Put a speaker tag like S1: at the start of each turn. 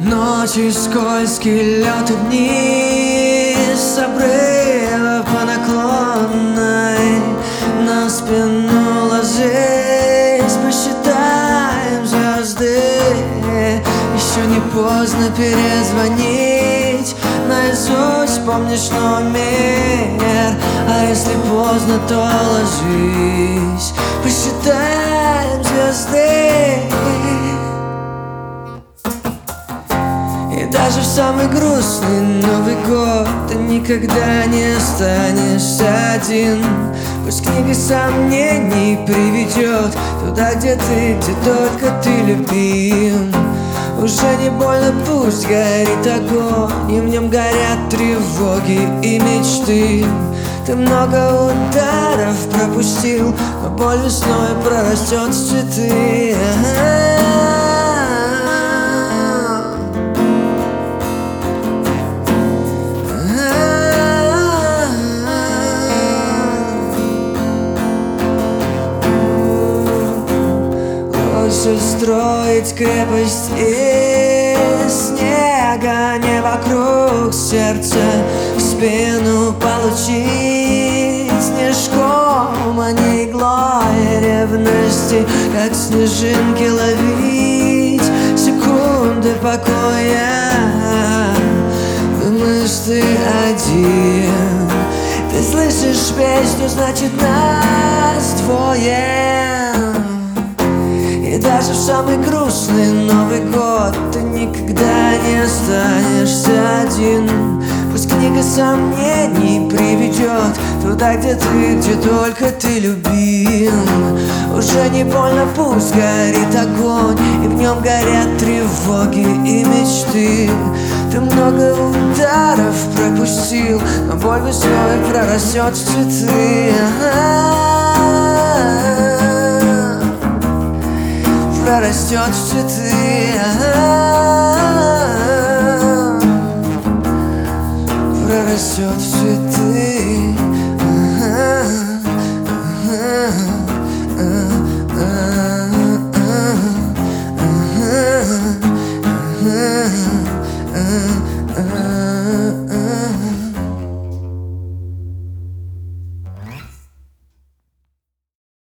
S1: Ночи скользкий лед и вниз с обрыва по наклонной. На спину ложись, посчитаем звезды. Еще не поздно перезвонить, наизусть помнишь номер. А если поздно, то ложись, посчитаем звезды. И даже в самый грустный Новый год ты никогда не останешься один. Пусть книга сомнений приведет туда, где только ты любим. Уже не больно, пусть горит огонь, и в нем горят тревоги и мечты. Ты много ударов пропустил, но боль весной прорастет в цветы. Лучше строить крепость из снега, не вокруг сердца, в спину получить снежком, а не иглой ревности, как снежинки ловить секунды покоя. Думаешь, ты один, ты слышишь песню, значит нас двое. И даже в самый грустный Новый год ты никогда не останешься один. Пусть книга сомнений приведет туда, где только ты любим. Уже не больно, пусть горит огонь, и в нем горят тревоги и мечты. Ты много ударов пропустил, но боль весной прорастет в цветы. Прорастет в цветы, прорастет в цветы.